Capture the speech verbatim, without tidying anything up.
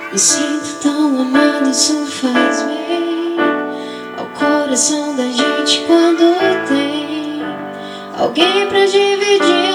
Me sinto tão amado, isso faz bem ao coração da gente quando tem alguém pra dividir